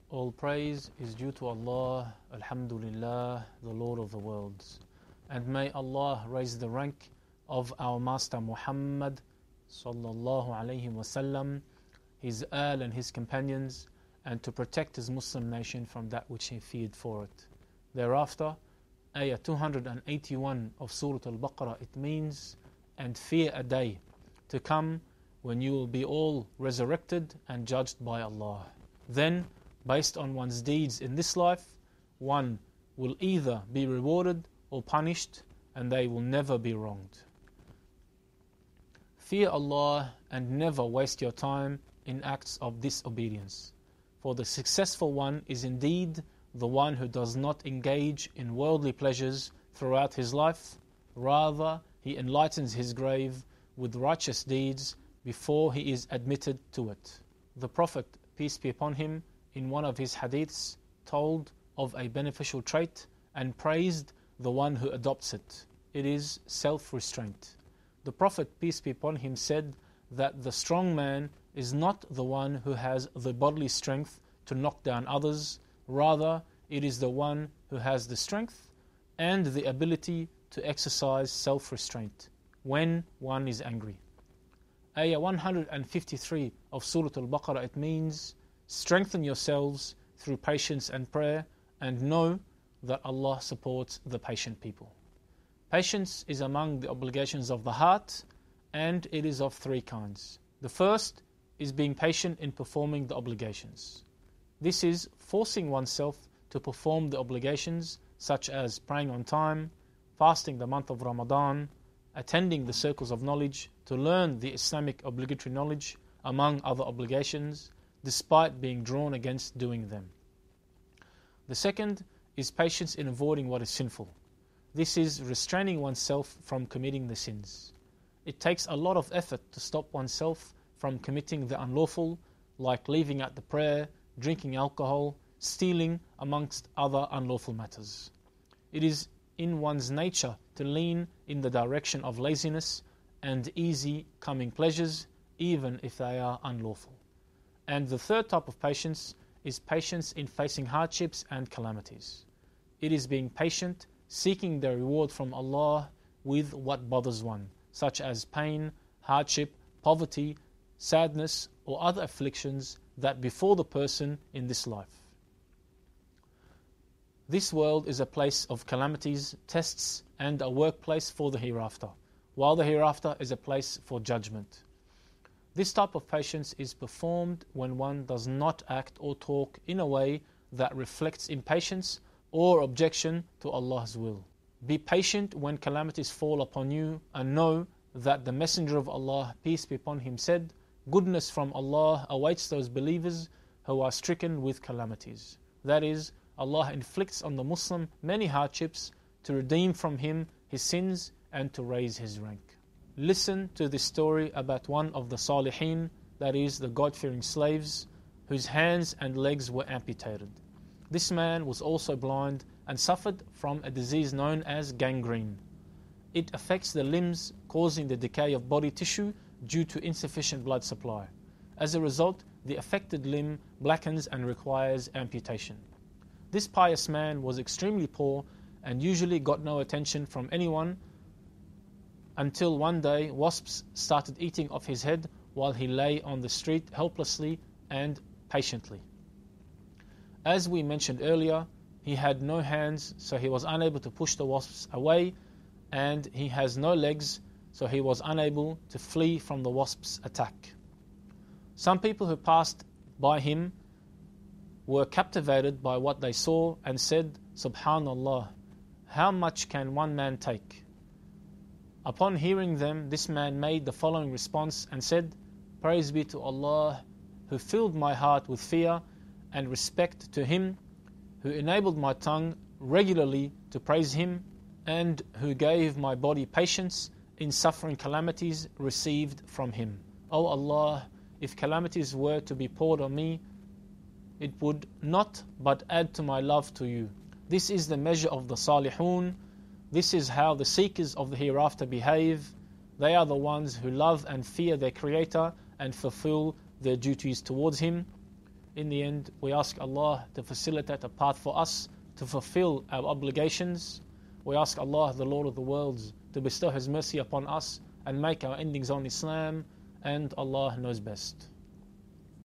All praise is due to Allah, Alhamdulillah, the Lord of the worlds. And may Allah raise the rank of our Master Muhammad sallallahu alayhi wasallam, his al and his companions, and to protect his Muslim nation from that which he feared for it. Thereafter, ayah 281 of Surah Al-Baqarah, it means, and fear a day to come when you will be all resurrected and judged by Allah. Then, based on one's deeds in this life, one will either be rewarded or punished, and they will never be wronged. Fear Allah and never waste your time in acts of disobedience. For the successful one is indeed the one who does not engage in worldly pleasures throughout his life. Rather, he enlightens his grave with righteous deeds before he is admitted to it. The Prophet, peace be upon him, in one of his hadiths, told of a beneficial trait and praised the one who adopts it. It is self-restraint. The Prophet, peace be upon him, said that the strong man is not the one who has the bodily strength to knock down others. Rather, it is the one who has the strength and the ability to exercise self-restraint when one is angry. Ayah 153 of Surah Al-Baqarah, it means, strengthen yourselves through patience and prayer, and know that Allah supports the patient people. Patience is among the obligations of the heart, and it is of three kinds. The first is being patient in performing the obligations. This is forcing oneself to perform the obligations such as praying on time, fasting the month of Ramadan, attending the circles of knowledge to learn the Islamic obligatory knowledge, among other obligations, despite being drawn against doing them. The second is patience in avoiding what is sinful. This is restraining oneself from committing the sins. It takes a lot of effort to stop oneself from committing the unlawful, like leaving out the prayer, drinking alcohol, stealing, amongst other unlawful matters. It is in one's nature to lean in the direction of laziness and easy coming pleasures, even if they are unlawful. And the third type of patience is patience in facing hardships and calamities. It is being patient, seeking the reward from Allah with what bothers one, such as pain, hardship, poverty, sadness, or other afflictions that befall the person in this life. This world is a place of calamities, tests, and a workplace for the hereafter, while the hereafter is a place for judgment. This type of patience is performed when one does not act or talk in a way that reflects impatience or objection to Allah's will. Be patient when calamities fall upon you, and know that the Messenger of Allah, peace be upon him, said, goodness from Allah awaits those believers who are stricken with calamities. That is, Allah inflicts on the Muslim many hardships to redeem from him his sins and to raise his rank. Listen to this story about one of the Salihin, that is, the God-fearing slaves, whose hands and legs were amputated. This man was also blind and suffered from a disease known as gangrene. It affects the limbs, causing the decay of body tissue due to insufficient blood supply. As a result, the affected limb blackens and requires amputation. This pious man was extremely poor and usually got no attention from anyone, until one day wasps started eating off his head while he lay on the street helplessly and patiently. As we mentioned earlier, he had no hands, so he was unable to push the wasps away, and he has no legs, so he was unable to flee from the wasps' attack. Some people who passed by him were captivated by what they saw and said, Subhanallah, how much can one man take? Upon hearing them, this man made the following response and said, praise be to Allah, who filled my heart with fear and respect to Him, who enabled my tongue regularly to praise Him, and who gave my body patience in suffering calamities received from Him. O Allah, if calamities were to be poured on me, it would not but add to my love to you. This is the measure of the Salihun. This is how the seekers of the hereafter behave. They are the ones who love and fear their Creator and fulfill their duties towards Him. in the end, we ask Allah to facilitate a path for us to fulfill our obligations. We ask Allah, the Lord of the worlds, to bestow His mercy upon us and make our endings on Islam, and Allah knows best.